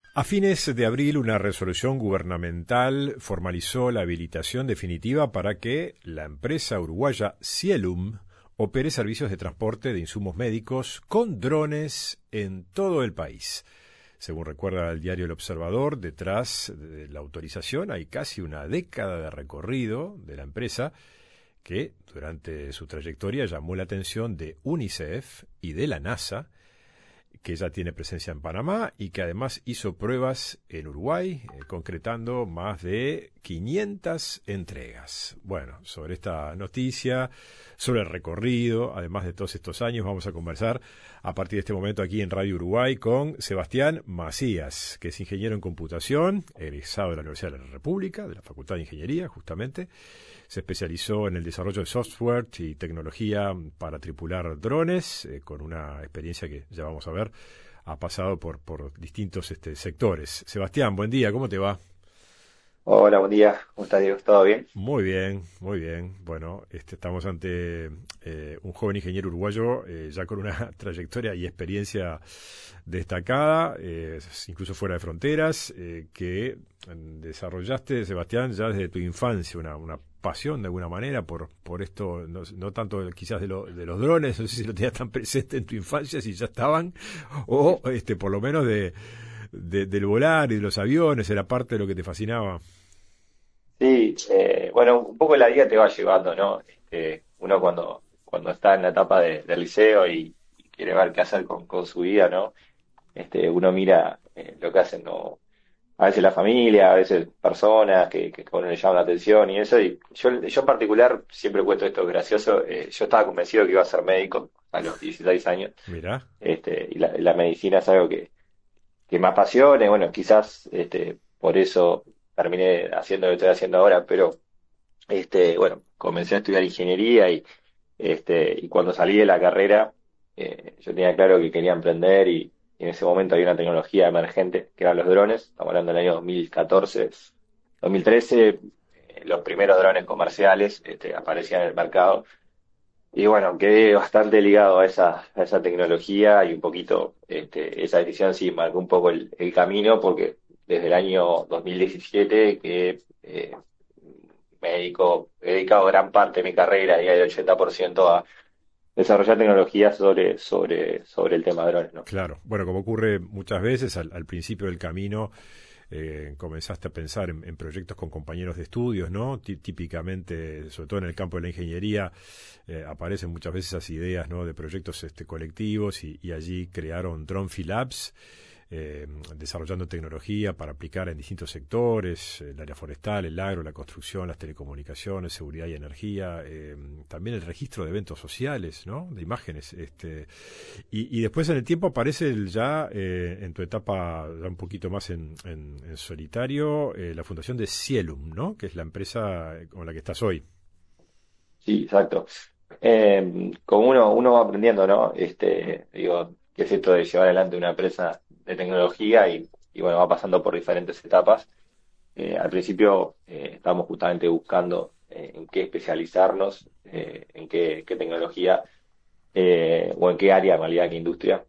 A fines de abril, una resolución gubernamental formalizó la habilitación definitiva para que la empresa uruguaya Cielum opere servicios de transporte de insumos médicos con drones en todo el país. Según recuerda el diario El Observador, detrás de la autorización hay casi una década de recorrido de la empresa que, durante su trayectoria, llamó la atención de UNICEF y de la NASA, que ya tiene presencia en Panamá y que además hizo pruebas en Uruguay, concretando más de 500 entregas. Bueno, sobre esta noticia, sobre el recorrido, además de todos estos años, vamos a conversar a partir de este momento aquí en Radio Uruguay con Sebastián Macías, que es ingeniero en computación, egresado de la Universidad de la República, de la Facultad de Ingeniería, justamente. Se especializó en el desarrollo de software y tecnología para tripular drones, con una experiencia que ya vamos a ver, ha pasado por distintos sectores. Sebastián, buen día, ¿cómo te va? Hola, buen día. ¿Cómo estás, Diego? ¿Todo bien? Muy bien, muy bien. Bueno, estamos ante un joven ingeniero uruguayo ya con una trayectoria y experiencia destacada, incluso fuera de fronteras, que desarrollaste, Sebastián, ya desde tu infancia una pasión de alguna manera por esto, no tanto quizás de los drones, no sé si lo tenías tan presente en tu infancia, si ya estaban, o por lo menos del volar y de los aviones, era parte de lo que te fascinaba. Sí, bueno, un poco la vida te va llevando, ¿no? Uno cuando está en la etapa del liceo y quiere ver qué hacer con su vida, ¿no? Uno mira lo que hacen, ¿no? A veces la familia, a veces personas que a uno le llaman la atención y eso. Y yo en particular, siempre cuento esto gracioso, yo estaba convencido que iba a ser médico a los 16 años, Mira, y la medicina es algo que me apasione, bueno, quizás por eso terminé haciendo lo que estoy haciendo ahora, pero bueno, comencé a estudiar ingeniería y cuando salí de la carrera, yo tenía claro que quería emprender y en ese momento había una tecnología emergente que eran los drones, estamos hablando del año 2014, 2013, los primeros drones comerciales aparecían en el mercado. Y bueno, quedé bastante ligado a esa tecnología y un poquito esa decisión sí marcó un poco el camino porque desde el año 2017 que me he dedicado gran parte de mi carrera y el 80% a desarrollar tecnologías sobre el tema de drones, ¿no? claro. Bueno, como ocurre muchas veces, al principio del camino comenzaste a pensar en proyectos con compañeros de estudios, ¿no? Típicamente, sobre todo en el campo de la ingeniería, aparecen muchas veces esas ideas, ¿no? De proyectos colectivos y allí crearon Dronfi Labs, desarrollando tecnología para aplicar en distintos sectores, el área forestal, el agro, la construcción, las telecomunicaciones, seguridad y energía, también el registro de eventos sociales, ¿no? De imágenes. Y después en el tiempo aparece ya, en tu etapa ya un poquito más en solitario, la fundación de Cielum, ¿no? Que es la empresa con la que estás hoy. Sí, exacto. Como uno va aprendiendo, ¿no? Digo, qué es esto de llevar adelante una empresa de tecnología y bueno, va pasando por diferentes etapas. Al principio estábamos justamente buscando en qué especializarnos, en qué tecnología o en qué área, en realidad, qué industria.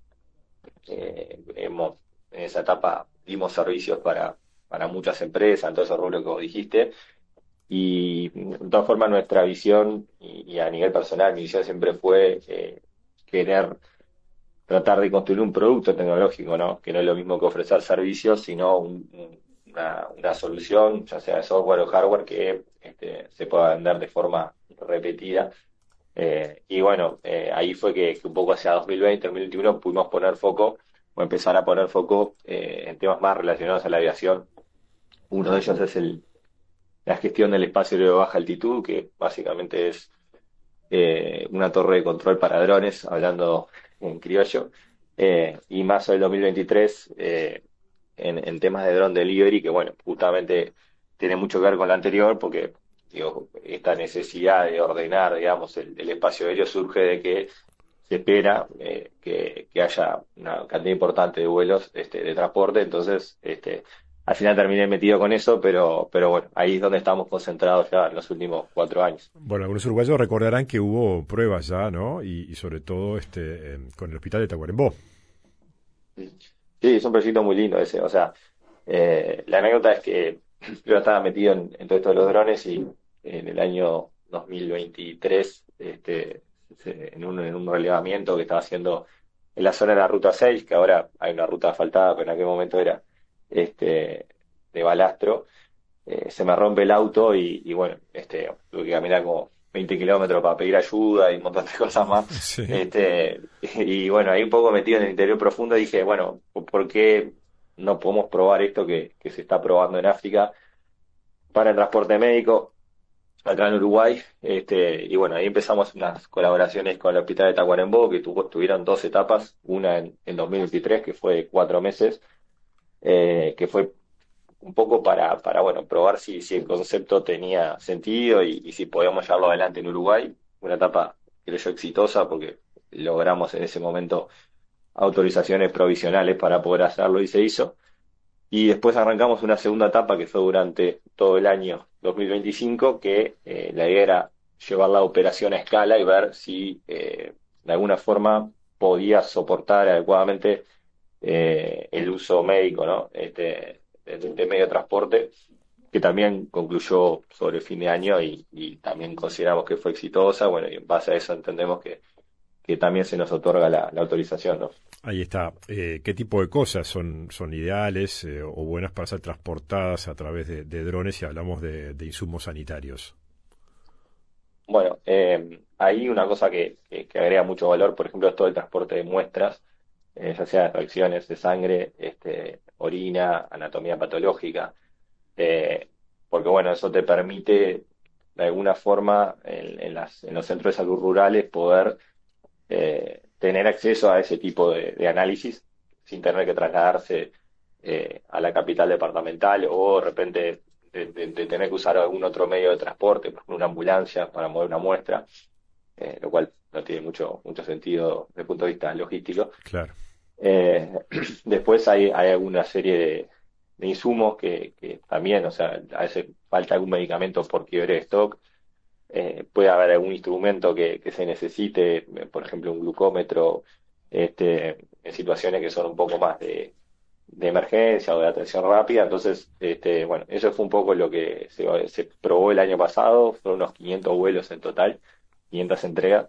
En esa etapa dimos servicios para muchas empresas, en todo ese rubro que vos dijiste. Y de todas formas nuestra visión y a nivel personal, mi visión siempre fue querer tratar de construir un producto tecnológico, ¿no? Que no es lo mismo que ofrecer servicios, sino una solución, ya sea de software o hardware, que se pueda vender de forma repetida. Y bueno, ahí fue que un poco hacia 2020, 2021 pudimos poner foco o empezar a poner foco en temas más relacionados a la aviación. Uno de ellos es la gestión del espacio aéreo de baja altitud, que básicamente es una torre de control para drones, hablando en criollo, y más el 2023 en temas de drone delivery, que bueno, justamente tiene mucho que ver con la anterior, porque digo, esta necesidad de ordenar, digamos, el espacio aéreo surge de que se espera que haya una cantidad importante de vuelos de transporte, entonces al final terminé metido con eso, pero bueno, ahí es donde estamos concentrados ya en los últimos 4 años. Bueno, algunos uruguayos recordarán que hubo pruebas ya, ¿no? Y sobre todo con el hospital de Tacuarembó. Sí, es un proyecto muy lindo ese, o sea. La anécdota es que yo estaba metido en todo esto de los drones y en el año 2023, en un relevamiento que estaba haciendo en la zona de la Ruta 6, que ahora hay una ruta asfaltada, pero en aquel momento era de balastro, se me rompe el auto y bueno, tuve que caminar como 20 kilómetros para pedir ayuda y un montón de cosas más. Sí. Y bueno, ahí un poco metido en el interior profundo dije, bueno, ¿por qué no podemos probar esto que se está probando en África para el transporte médico acá en Uruguay? Y bueno, ahí empezamos unas colaboraciones con el Hospital de Tacuarembó, que tuvieron dos etapas, una en 2023, que fue de 4 meses, que fue un poco para bueno, probar si el concepto tenía sentido y si podíamos llevarlo adelante en Uruguay. Una etapa, creo yo, exitosa porque logramos en ese momento autorizaciones provisionales para poder hacerlo y se hizo. Y después arrancamos una segunda etapa que fue durante todo el año 2025, que la idea era llevar la operación a escala y ver si de alguna forma podía soportar adecuadamente el uso médico, ¿no? De medio de transporte, que también concluyó sobre el fin de año y también consideramos que fue exitosa. Bueno, y en base a eso entendemos que también se nos otorga la autorización, ¿no? Ahí está. ¿Qué tipo de cosas son ideales o buenas para ser transportadas a través de drones si hablamos de insumos sanitarios? Bueno, hay una cosa que agrega mucho valor, por ejemplo, es todo el transporte de muestras, ya sea de reacciones de sangre, orina, anatomía patológica, eh, porque bueno, eso te permite de alguna forma en los centros de salud rurales poder tener acceso a ese tipo de análisis sin tener que trasladarse a la capital departamental o de repente de tener que usar algún otro medio de transporte, por ejemplo una ambulancia para mover una muestra, lo cual no tiene mucho sentido desde el punto de vista logístico. Claro. Eh, Después hay alguna serie de insumos que también, o sea, a veces falta algún medicamento por quiebre de stock, puede haber algún instrumento que se necesite, por ejemplo, un glucómetro, en situaciones que son un poco más de emergencia o de atención rápida. Entonces, bueno, eso fue un poco lo que se probó el año pasado, fueron unos 500 vuelos en total, 500 entregas.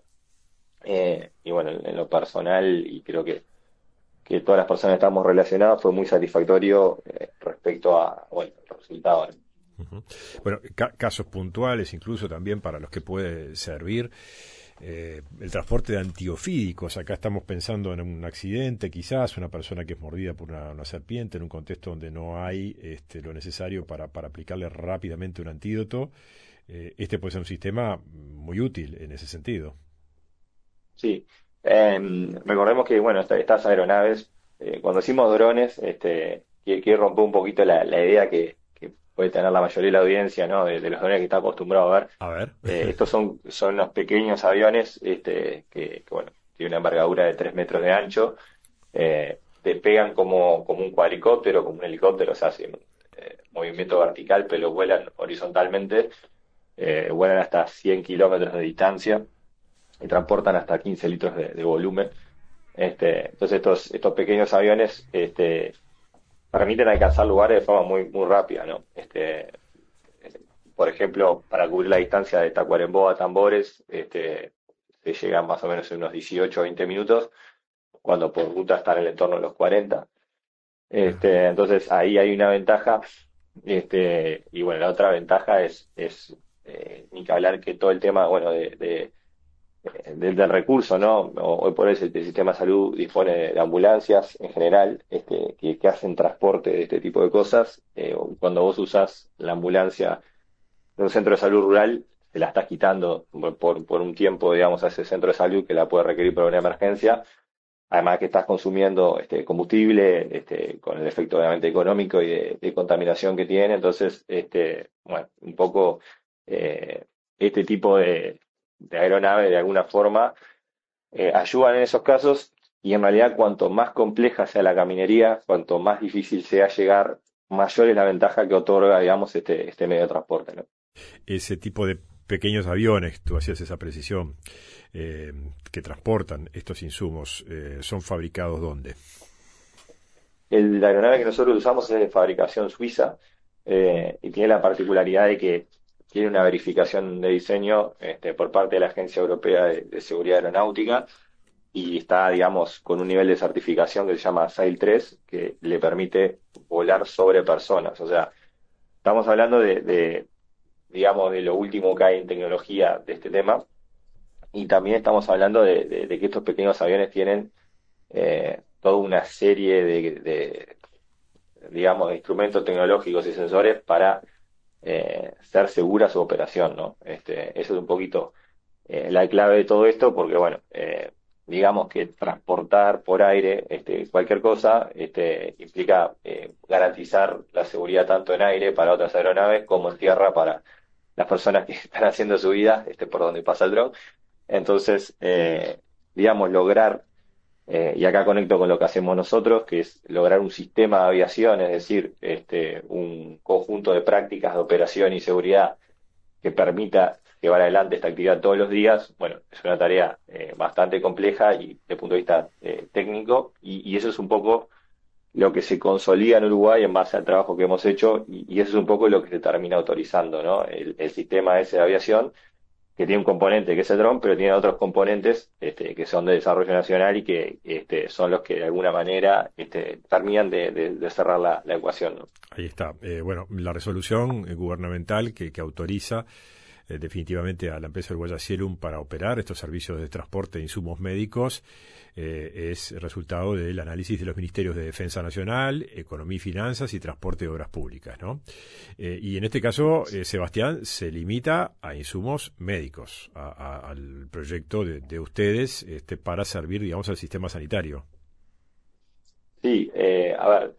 Y bueno, en lo personal, y creo que todas las personas que estamos relacionadas, fue muy satisfactorio respecto a, bueno, el resultado, ¿no? Ujú. Bueno, casos puntuales incluso también para los que puede servir. El transporte de antiofídicos. Acá estamos pensando en un accidente, quizás una persona que es mordida por una serpiente en un contexto donde no hay lo necesario para aplicarle rápidamente un antídoto. Este puede ser un sistema muy útil en ese sentido. Sí. Recordemos que, bueno, estas aeronaves, cuando decimos drones, quiero romper un poquito la idea que puede tener la mayoría de la audiencia, ¿no? De los drones que está acostumbrado a ver. A ver. Estos son los pequeños aviones, bueno, tienen una envergadura de 3 metros de ancho, te pegan como un cuadricóptero, como un helicóptero, o sea, hacen movimiento vertical, pero vuelan horizontalmente, vuelan hasta 100 kilómetros de distancia y transportan hasta 15 litros de volumen. Entonces estos pequeños aviones permiten alcanzar lugares de forma muy rápida, ¿no? Por ejemplo, para cubrir la distancia de Tacuarembó a Tambores, se llega más o menos en unos 18 o 20 minutos, cuando por ruta están en el entorno de los 40. Entonces ahí hay una ventaja. Y bueno, la otra ventaja es ni que hablar que todo el tema, bueno, del recurso, ¿no? Hoy por hoy el sistema de salud dispone de ambulancias en general, que hacen transporte de este tipo de cosas. Cuando vos usás la ambulancia de un centro de salud rural, se la estás quitando por un tiempo, digamos, a ese centro de salud que la puede requerir por una emergencia. Además que estás consumiendo combustible, con el efecto obviamente económico y de contaminación que tiene. Entonces, bueno, un poco este tipo de aeronave de alguna forma ayudan en esos casos, y en realidad cuanto más compleja sea la caminería, cuanto más difícil sea llegar, mayor es la ventaja que otorga, digamos, este medio de transporte, ¿no? Ese tipo de pequeños aviones, tú hacías esa precisión, que transportan estos insumos, ¿son fabricados dónde? La aeronave que nosotros usamos es de fabricación suiza y tiene la particularidad de que tiene una verificación de diseño por parte de la Agencia Europea de Seguridad Aeronáutica y está, digamos, con un nivel de certificación que se llama SAIL 3, que le permite volar sobre personas. O sea, estamos hablando digamos, de lo último que hay en tecnología de este tema y también estamos hablando de que estos pequeños aviones tienen toda una serie digamos, de instrumentos tecnológicos y sensores para ser segura su operación, ¿no? Eso es un poquito la clave de todo esto, porque bueno, digamos que transportar por aire cualquier cosa implica garantizar la seguridad tanto en aire para otras aeronaves como en tierra para las personas que están haciendo su vida por donde pasa el dron. Entonces, digamos, lograr y acá conecto con lo que hacemos nosotros, que es lograr un sistema de aviación, es decir, un conjunto de prácticas de operación y seguridad que permita llevar adelante esta actividad todos los días. Bueno, es una tarea bastante compleja y desde el punto de vista técnico, y eso es un poco lo que se consolida en Uruguay en base al trabajo que hemos hecho, y eso es un poco lo que se termina autorizando, ¿no? El sistema ese de aviación que tiene un componente que es el dron, pero tiene otros componentes que son de desarrollo nacional y que son los que de alguna manera terminan de cerrar la ecuación, ¿no? Ahí está. Bueno, la resolución gubernamental que autoriza definitivamente a la empresa uruguaya Cielum para operar estos servicios de transporte de insumos médicos es resultado del análisis de los ministerios de Defensa Nacional, Economía y Finanzas y Transporte y Obras Públicas, ¿no? Y en este caso, Sebastián, se limita a insumos médicos, al proyecto de ustedes para servir, digamos, al sistema sanitario. Sí, a ver,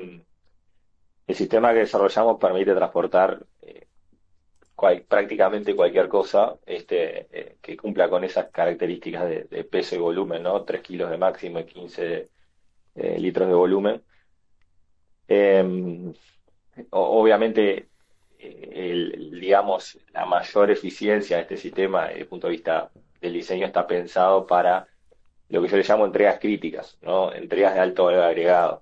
el sistema que desarrollamos permite transportar prácticamente cualquier cosa que cumpla con esas características de peso y volumen, ¿no? 3 kilos de máximo y 15 litros de volumen. Eh, Obviamente, digamos, la mayor eficiencia de este sistema desde el punto de vista del diseño está pensado para lo que yo le llamo entregas críticas, ¿no? Entregas de alto valor agregado.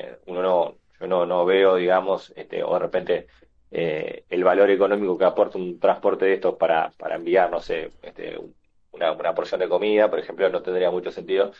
Yo no veo, digamos, o de repente el valor económico que aporta un transporte de estos para enviar, no sé, una porción de comida, por ejemplo, no tendría mucho sentido.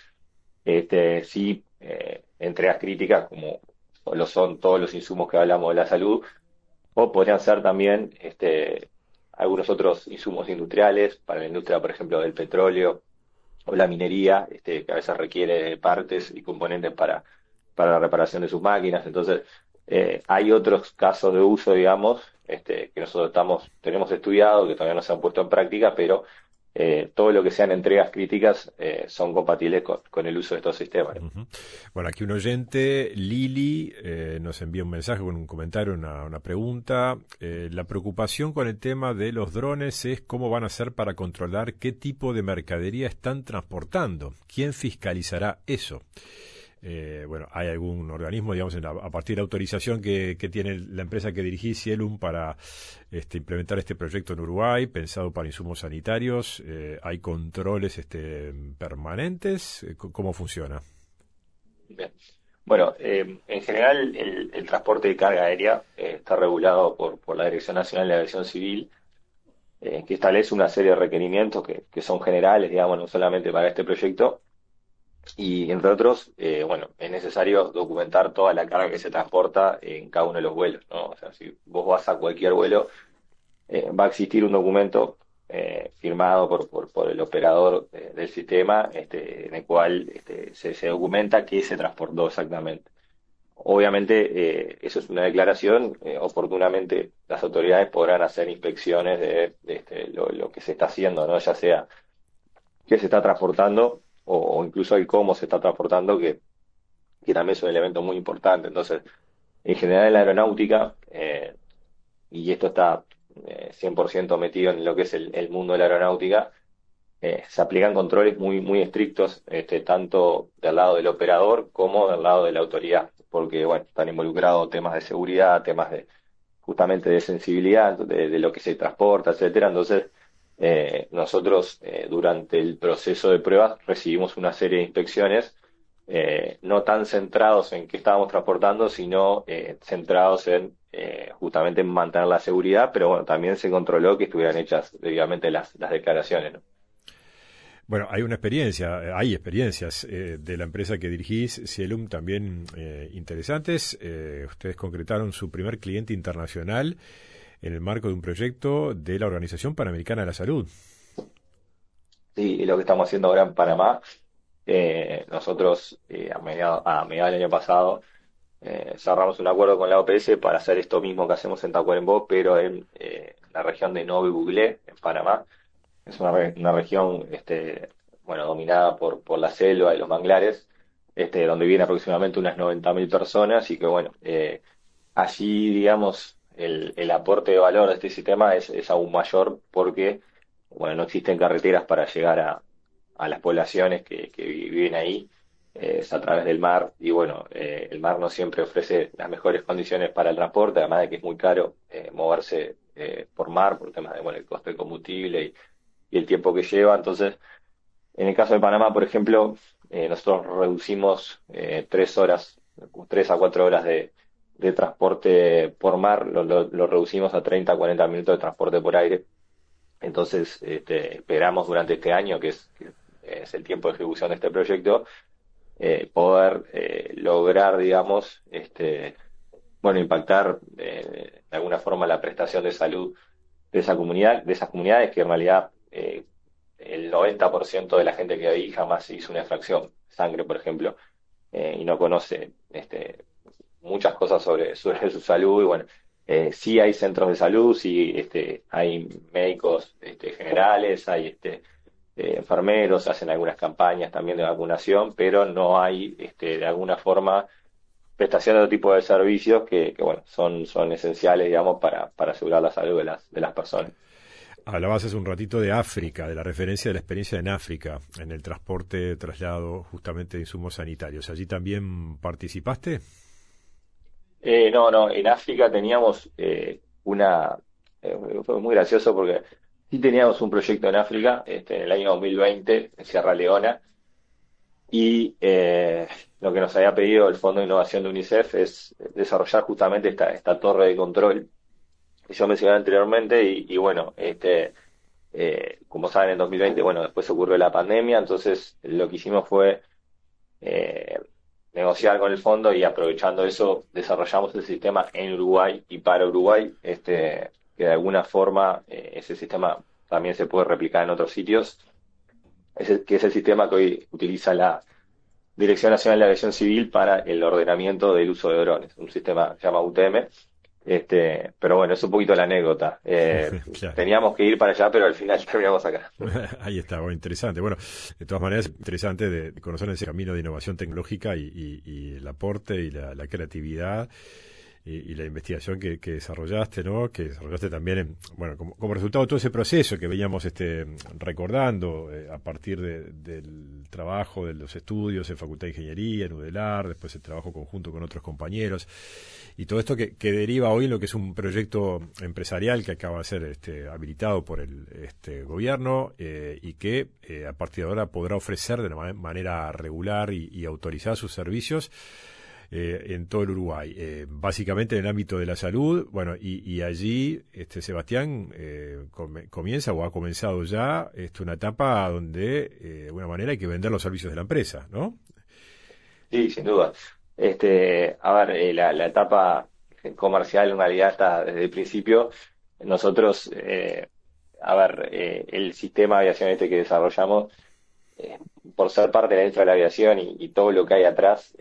Sí, entregas críticas como lo son todos los insumos que hablamos de la salud, o podrían ser también algunos otros insumos industriales para la industria, por ejemplo, del petróleo o la minería, que a veces requiere partes y componentes para la reparación de sus máquinas. Entonces, hay otros casos de uso, digamos, que nosotros tenemos estudiado, que todavía no se han puesto en práctica, pero todo lo que sean entregas críticas son compatibles con el uso de estos sistemas, ¿no? Ujú. Bueno, aquí un oyente, Lili, nos envía un mensaje con un comentario, una pregunta. La preocupación con el tema de los drones es cómo van a hacer para controlar qué tipo de mercadería están transportando. ¿Quién fiscalizará eso? Bueno, ¿hay algún organismo, digamos, a partir de la autorización que tiene la empresa que dirigí, Cielum, para implementar este proyecto en Uruguay, pensado para insumos sanitarios? ¿Hay controles permanentes? ¿Cómo funciona? Bien. Bueno, en general el transporte de carga aérea está regulado por la Dirección Nacional de Aviación Civil, que establece una serie de requerimientos que son generales, digamos, no solamente para este proyecto, y entre otros, bueno, es necesario documentar toda la carga que se transporta en cada uno de los vuelos, ¿no? O sea, si vos vas a cualquier vuelo, va a existir un documento firmado por el operador del sistema, en el cual se documenta qué se transportó exactamente. Obviamente, eso es una declaración. Oportunamente, las autoridades podrán hacer inspecciones de lo que se está haciendo, ¿no? Ya sea qué se está transportando o incluso el cómo se está transportando, que también es un elemento muy importante. Entonces, en general en la aeronáutica, y esto está 100% metido en lo que es el mundo de la aeronáutica, se aplican controles muy, muy estrictos, tanto del lado del operador como del lado de la autoridad, porque bueno, están involucrados temas de seguridad, temas de justamente de sensibilidad, de lo que se transporta, etcétera. Entonces, nosotros durante el proceso de pruebas recibimos una serie de inspecciones no tan centrados en qué estábamos transportando, sino centrados en justamente en mantener la seguridad, pero bueno, también se controló que estuvieran hechas debidamente las declaraciones, ¿no? Bueno, hay experiencias de la empresa que dirigís, Cielum, también interesantes. Ustedes concretaron su primer cliente internacional en el marco de un proyecto de la Organización Panamericana de la Salud. Sí, y lo que estamos haciendo ahora en Panamá, nosotros a mediados del año pasado cerramos un acuerdo con la OPS para hacer esto mismo que hacemos en Tacuarembó, pero en la región de Nove Buglé, en Panamá. Es una región bueno, dominada por la selva y los manglares, donde viven aproximadamente unas 90.000 personas y que, bueno, allí, digamos, el aporte de valor de este sistema es aún mayor porque, bueno, no existen carreteras para llegar a las poblaciones que viven ahí, es a través del mar y, bueno, el mar no siempre ofrece las mejores condiciones para el transporte, además de que es muy caro moverse por mar por temas de, bueno, el costo de combustible y el tiempo que lleva. Entonces, en el caso de Panamá, por ejemplo, nosotros reducimos 3 horas, 3 a 4 horas de transporte por mar, lo reducimos a 30 a 40 minutos de transporte por aire. Entonces, esperamos durante este año, que es el tiempo de ejecución de este proyecto, poder lograr, digamos, bueno, impactar de alguna forma la prestación de salud de esa comunidad, de esas comunidades que en realidad el 90% de la gente que ahí jamás hizo una extracción de sangre, por ejemplo, y no conoce muchas cosas sobre su salud. Y bueno, sí hay centros de salud, sí hay médicos generales, hay enfermeros, hacen algunas campañas también de vacunación, pero no hay de alguna forma prestación de otro tipo de servicios que bueno, son esenciales, digamos, para asegurar la salud de las personas. Hablabas hace un ratito de África, de la referencia de la experiencia en África, en el transporte, traslado justamente de insumos sanitarios. ¿Allí también participaste? No, no, en África teníamos fue muy gracioso porque sí teníamos un proyecto en África, en el año 2020, en Sierra Leona, y lo que nos había pedido el Fondo de Innovación de UNICEF es desarrollar justamente esta torre de control que yo mencioné anteriormente, y bueno, como saben, en 2020, bueno, después ocurrió la pandemia, entonces lo que hicimos fue eh, negociar con el fondo y aprovechando eso desarrollamos el sistema en Uruguay y para Uruguay, que de alguna forma ese sistema también se puede replicar en otros sitios, que es el sistema que hoy utiliza la Dirección Nacional de Aviación Civil para el ordenamiento del uso de drones, un sistema que se llama UTM. Pero bueno, es un poquito la anécdota. Claro. Teníamos que ir para allá, pero al final terminamos acá. Ahí está, bueno, interesante. Bueno, de todas maneras, interesante de conocer ese camino de innovación tecnológica y el aporte y la creatividad y la investigación que desarrollaste, ¿no? Que desarrollaste también, bueno, como resultado de todo ese proceso que veníamos recordando a partir del trabajo, de los estudios en Facultad de Ingeniería, en UDELAR, después el trabajo conjunto con otros compañeros, y todo esto que deriva hoy en lo que es un proyecto empresarial que acaba de ser habilitado por el gobierno y que a partir de ahora podrá ofrecer de una manera regular y autorizar sus servicios en todo el Uruguay, básicamente en el ámbito de la salud. Bueno, y allí Sebastián comienza o ha comenzado ya una etapa donde de alguna manera hay que vender los servicios de la empresa, ¿no? Sí, sin duda. A ver, la etapa comercial en realidad está desde el principio. Nosotros, a ver, el sistema de aviación que desarrollamos, eh, por ser parte de la industria de la aviación y todo lo que hay atrás,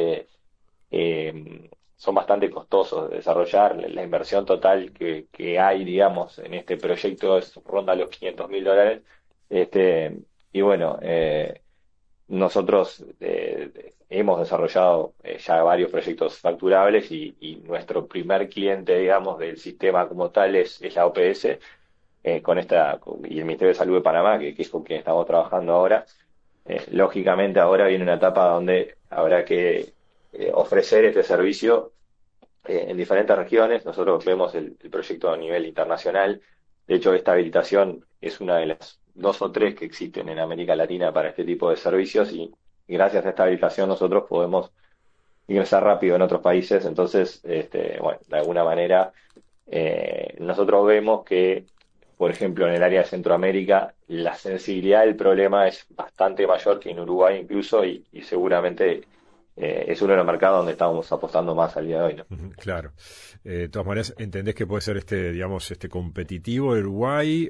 son bastante costosos de desarrollar. La inversión total que hay, digamos, en este proyecto ronda los $500.000. Y bueno, nosotros hemos desarrollado ya varios proyectos facturables y nuestro primer cliente, digamos, del sistema como tal es la OPS, y el Ministerio de Salud de Panamá, que es con quien estamos trabajando ahora. Lógicamente ahora viene una etapa donde habrá que ofrecer este servicio en diferentes regiones. Nosotros vemos el proyecto a nivel internacional. De hecho, esta habilitación es una de las dos o tres que existen en América Latina para este tipo de servicios y gracias a esta habilitación nosotros podemos ingresar rápido en otros países. Entonces, bueno, de alguna manera, nosotros vemos que, por ejemplo, en el área de Centroamérica, la sensibilidad del problema es bastante mayor que en Uruguay incluso, y seguramente es uno de los mercados donde estamos apostando más al día de hoy, ¿no? Claro. De todas maneras, ¿entendés que puede ser digamos, competitivo el Uruguay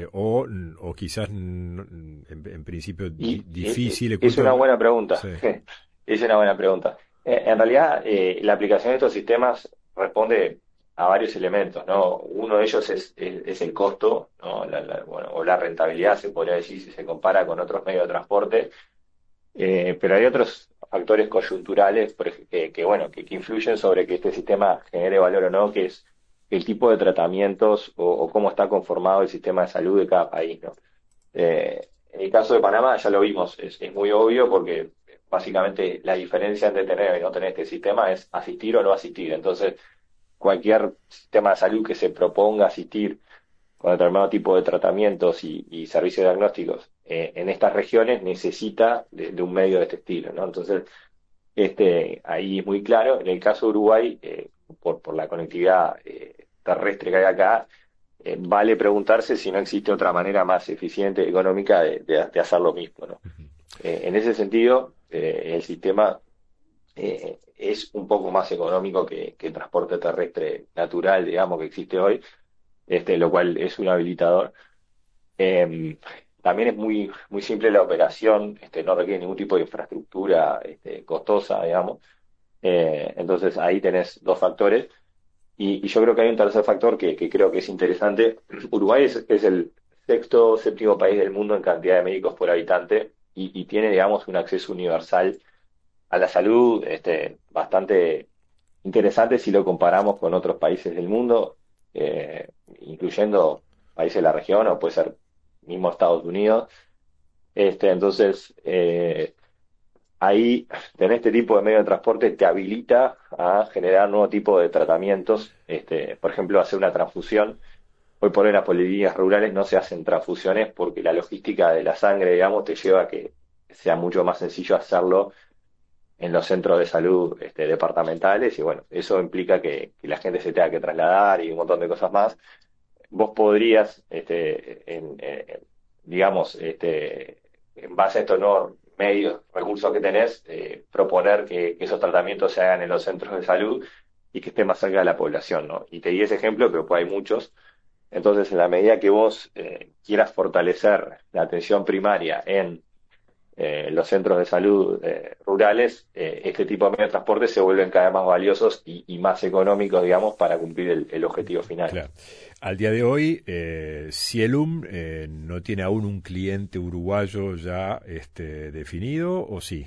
o quizás en principio difícil? Es una buena pregunta. Sí. Es una buena pregunta. En realidad, la aplicación de estos sistemas responde a varios elementos, ¿no? Uno de ellos es el costo, ¿no? Bueno, o la rentabilidad, se podría decir, si se compara con otros medios de transporte. Pero hay otros factores coyunturales bueno, que influyen sobre que este sistema genere valor o no, que es el tipo de tratamientos o cómo está conformado el sistema de salud de cada país, ¿no? En el caso de Panamá ya lo vimos, es muy obvio porque básicamente la diferencia entre tener y no tener este sistema es asistir o no asistir. Entonces, cualquier sistema de salud que se proponga asistir con determinado tipo de tratamientos y servicios diagnósticos en estas regiones necesita de un medio de este estilo, ¿no? Entonces, ahí es muy claro. En el caso de Uruguay, por la conectividad terrestre que hay acá, vale preguntarse si no existe otra manera más eficiente y económica de hacer lo mismo, ¿no? En ese sentido, el sistema es un poco más económico que el transporte terrestre natural, digamos, que existe hoy, lo cual es un habilitador. También es muy simple la operación, no requiere ningún tipo de infraestructura costosa, digamos. Entonces ahí tenés dos factores. Y yo creo que hay un tercer factor que creo que es interesante. Uruguay es el sexto, séptimo país del mundo en cantidad de médicos por habitante y tiene, digamos, un acceso universal a la salud bastante interesante si lo comparamos con otros países del mundo, incluyendo países de la región o puede ser mismo Estados Unidos. Entonces, ahí tener este tipo de medio de transporte te habilita a generar nuevo tipo de tratamientos, por ejemplo, hacer una transfusión. Hoy por hoy en las policlínicas rurales no se hacen transfusiones porque la logística de la sangre, digamos, te lleva a que sea mucho más sencillo hacerlo en los centros de salud departamentales y bueno, eso implica que la gente se tenga que trasladar y un montón de cosas más. Vos podrías, digamos, en base a estos nuevos medios, recursos que tenés, proponer que esos tratamientos se hagan en los centros de salud y que esté más cerca de la población, ¿no? Y te di ese ejemplo, pero pues hay muchos. Entonces, en la medida que vos quieras fortalecer la atención primaria en los centros de salud rurales, este tipo de medios de transporte se vuelven cada vez más valiosos y más económicos, digamos, para cumplir el objetivo final. Claro. Al día de hoy, Cielum no tiene aún un cliente uruguayo ya definido, ¿o sí?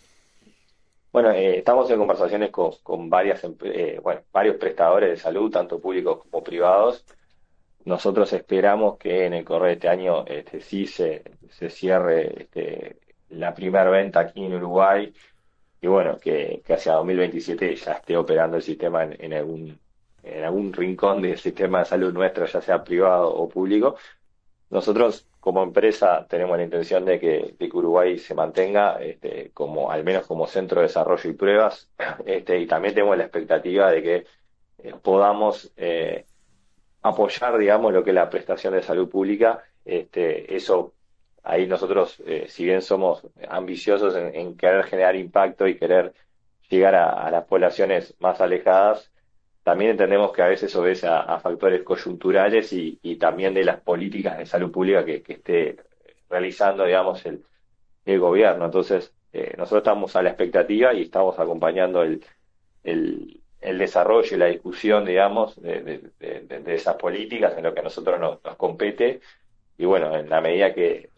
Bueno, estamos en conversaciones con bueno, varios prestadores de salud, tanto públicos como privados. Nosotros esperamos que en el correo de este año sí se cierre la primera venta aquí en Uruguay y bueno, que hacia 2027 ya esté operando el sistema en algún rincón del sistema de salud nuestro, ya sea privado o público. Nosotros como empresa tenemos la intención de que Uruguay se mantenga como al menos como centro de desarrollo y pruebas, y también tenemos la expectativa de que podamos apoyar, digamos, lo que es la prestación de salud pública. Eso, ahí nosotros, si bien somos ambiciosos en querer generar impacto y querer llegar a las poblaciones más alejadas, también entendemos que a veces obedece a factores coyunturales y también de las políticas de salud pública que esté realizando, digamos, el gobierno. Entonces, nosotros estamos a la expectativa y estamos acompañando el desarrollo y la discusión, digamos, de esas políticas en lo que a nosotros nos compete. Y bueno, en la medida que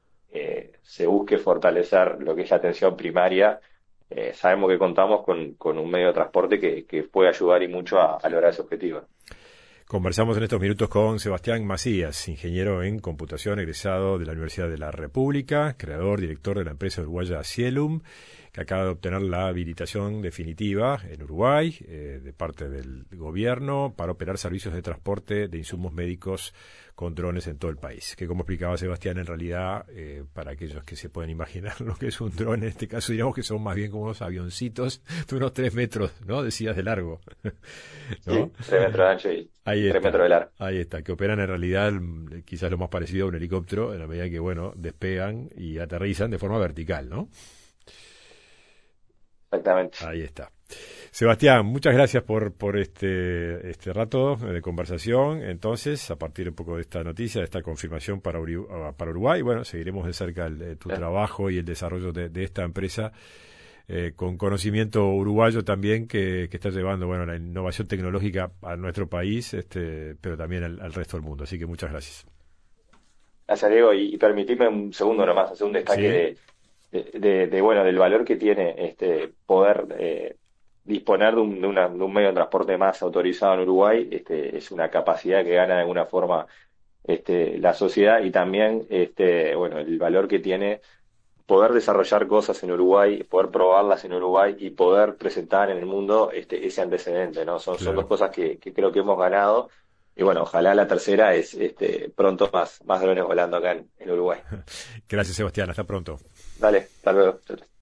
se busque fortalecer lo que es la atención primaria, sabemos que contamos con un medio de transporte que puede ayudar y mucho a lograr ese objetivo. Conversamos en estos minutos con Sebastián Macías, ingeniero en computación egresado de la Universidad de la República, creador, director de la empresa uruguaya Cielum, que acaba de obtener la habilitación definitiva en Uruguay de parte del gobierno para operar servicios de transporte de insumos médicos con drones en todo el país. Que como explicaba Sebastián, en realidad, para aquellos que se pueden imaginar lo que es un dron, en este caso diríamos que son más bien como unos avioncitos de unos 3 metros, ¿no? Decías de largo, ¿no? Sí, 3 metros de ancho y Ahí 3 metros está, de largo. ahí está, que operan en realidad quizás lo más parecido a un helicóptero, en la medida que, bueno, despegan y aterrizan de forma vertical, ¿no? Exactamente. Ahí está. Sebastián, muchas gracias por este rato de conversación. Entonces, a partir un poco de esta noticia, de esta confirmación para Uruguay, bueno, seguiremos de cerca tu trabajo y el desarrollo de esta empresa con conocimiento uruguayo también que está llevando, bueno, la innovación tecnológica a nuestro país, pero también al resto del mundo. Así que muchas gracias. Gracias, Diego. Y permitime un segundo nomás, hacer un Sí, destaque bueno, del valor que tiene poder disponer de un medio de transporte más autorizado en Uruguay. Es una capacidad que gana de alguna forma la sociedad y también bueno, el valor que tiene poder desarrollar cosas en Uruguay, poder probarlas en Uruguay y poder presentar en el mundo ese antecedente, ¿no? Son dos claro. cosas que creo que hemos ganado. Y bueno, ojalá la tercera es pronto más drones volando acá en Uruguay. Gracias, Sebastián. Hasta pronto. Dale, hasta luego. Chau, chau.